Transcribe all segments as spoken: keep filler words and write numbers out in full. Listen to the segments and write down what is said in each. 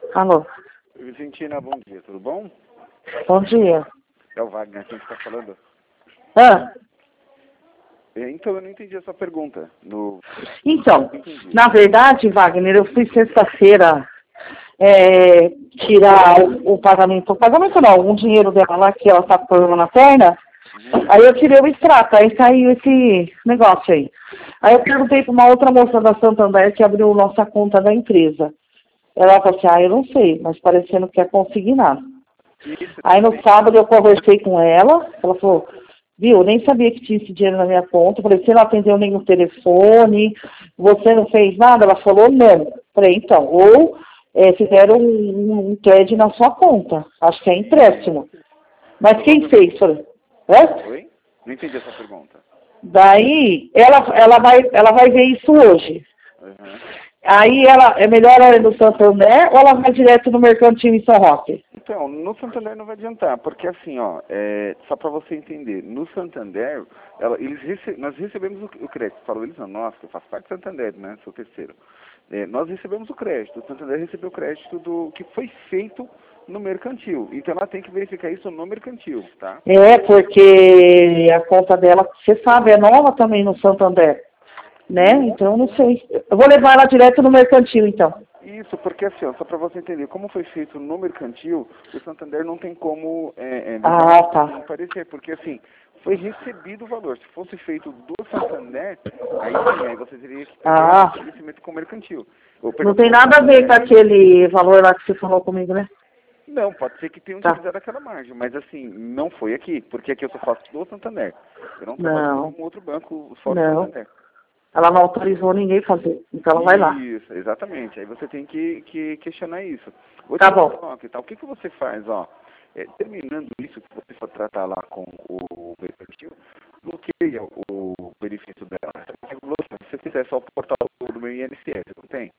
Alô? Vicentina, bom dia, tudo bom? Bom dia. É o Wagner, quem está falando? Ah, É, então, eu não entendi a sua pergunta. No... então, Entendi. na verdade, Wagner, eu fui sexta-feira é, tirar o, o pagamento, o pagamento não, um dinheiro dela lá, que ela tá com problema na perna, Uhum. aí eu tirei o extrato, aí saiu esse negócio aí. Aí eu perguntei para uma outra moça da Santander que abriu nossa conta da empresa. Ela falou assim, ah, eu não sei, mas parecendo que é consignado. Isso, Aí no bem. sábado eu conversei com ela, ela falou, viu, eu nem sabia que tinha esse dinheiro na minha conta. Eu falei, você não atendeu nenhum telefone, você não fez nada? Ela falou, não. Eu falei, então, ou é, fizeram um, um T E D na sua conta, acho que é empréstimo. Mas quem fez? Falei, hã? Oi? Não entendi a sua pergunta. Daí, ela, ela, vai, ela vai ver isso hoje. Uhum. Aí ela, é melhor ela ir no Santander ou ela vai direto no Mercantil em São Roque? Então, no Santander não vai adiantar, porque assim, ó, é, só para você entender, no Santander, ela, eles rece nós recebemos o, o crédito, falou eles não, nossa, eu faço parte do Santander, né, sou terceiro. É, nós recebemos o crédito, o Santander recebeu o crédito do que foi feito no mercantil, então ela tem que verificar isso no mercantil, tá? É, porque a conta dela, você sabe, é nova também no Santander, né? Então, não sei. Eu vou levar ela direto no Mercantil, então. Isso, porque assim, ó, só para você entender, como foi feito no mercantil, o Santander não tem como é, é, levar Ah, tá. um parecer, porque assim, foi recebido o valor. Se fosse feito do Santander, aí sim, aí você teria que fazer um Ah, estabelecimento com o mercantil. Ou, não perdão, tem com o nada a ver com Santander. aquele valor lá que você falou comigo, né? Não, pode ser que tenham Tá. utilizado aquela margem, mas assim, não foi aqui, porque aqui eu só faço do Santander. Eu não trabalho com Não, nenhum outro banco fora do não. Santander. Ela não autorizou ninguém fazer, então ela vai lá. Isso, exatamente. Aí você tem que, que questionar isso. Tá Outro bom. toque, tá? O que, que você faz, ó? É, terminando isso que você for tratar lá com o mercantil, bloqueia o benefício dela. Se você fizer só o portal do meu I N S S, não tem?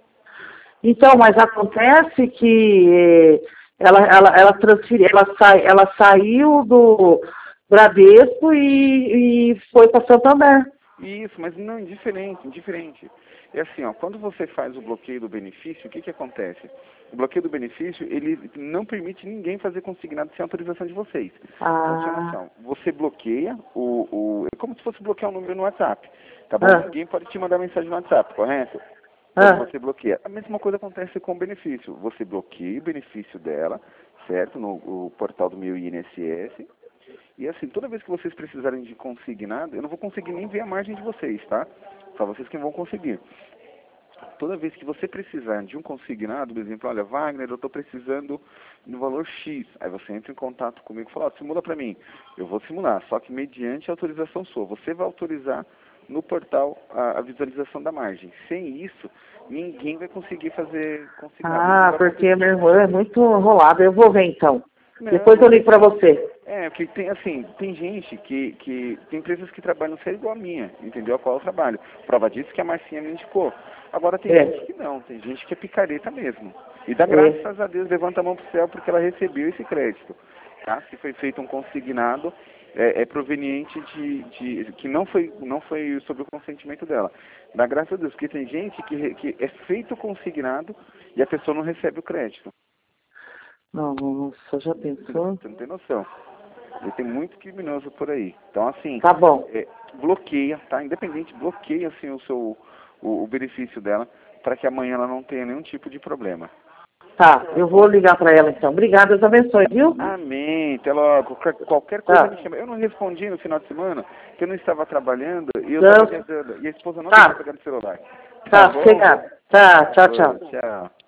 Então, mas acontece que eh, ela, ela, ela transferiu, ela, sai, ela saiu do Bradesco e, e foi para Santander. Isso, mas não, indiferente, indiferente. É assim, ó, quando você faz o bloqueio do benefício, o que que acontece? O bloqueio do benefício, ele não permite ninguém fazer consignado sem autorização de vocês. Então, tinha Ah, noção, você bloqueia o, o... É como se fosse bloquear um número no WhatsApp, tá bom? ah, Ninguém pode te mandar mensagem no WhatsApp, correto? Quando ah. você bloqueia. A mesma coisa acontece com o benefício. Você bloqueia o benefício dela, certo? No o portal do meu I N S S. E assim, toda vez que vocês precisarem de consignado, eu não vou conseguir nem ver a margem de vocês, tá? Só vocês que vão conseguir. Toda vez que você precisar de um consignado, por exemplo, olha, Wagner, eu estou precisando no valor X. Aí você entra em contato comigo e fala, ó, simula para mim. Eu vou simular, só que mediante a autorização sua. Você vai autorizar no portal a, a visualização da margem. Sem isso, ninguém vai conseguir fazer consignado. Isso não Ah, vai porque acontecer. minha irmã é muito enrolada. Eu vou ver então. Não, Depois eu não. ligo para você. É, porque tem assim, tem gente que, que tem empresas que trabalham sério igual a minha, entendeu? A qual eu trabalho. Prova disso que a Marcinha me indicou. Agora tem É, gente que não, tem gente que é picareta mesmo. E dá é. graças a Deus, levanta a mão pro céu porque ela recebeu esse crédito. Tá? Se foi feito um consignado, é, é proveniente de, de que não foi, não foi sob o consentimento dela. Dá graças a Deus, porque tem gente que, que é feito consignado e a pessoa não recebe o crédito. Nossa, já pensou? Você não tem noção. E tem muito criminoso por aí. Então, assim, Tá bom. é, bloqueia, tá? Independente, bloqueia, assim, o seu, o, o benefício dela, para que amanhã ela não tenha nenhum tipo de problema. Tá, eu vou ligar para ela então. Obrigada, Deus abençoe, viu? Amém. Até logo. Qualquer, qualquer coisa Tá. me chama. Eu não respondi no final de semana, porque eu não estava trabalhando e eu Então, estava viajando. E a esposa não deixou tá, pegar no celular. Tá tá, bom? chegado. Tá, tchau, Ô, tchau. tchau.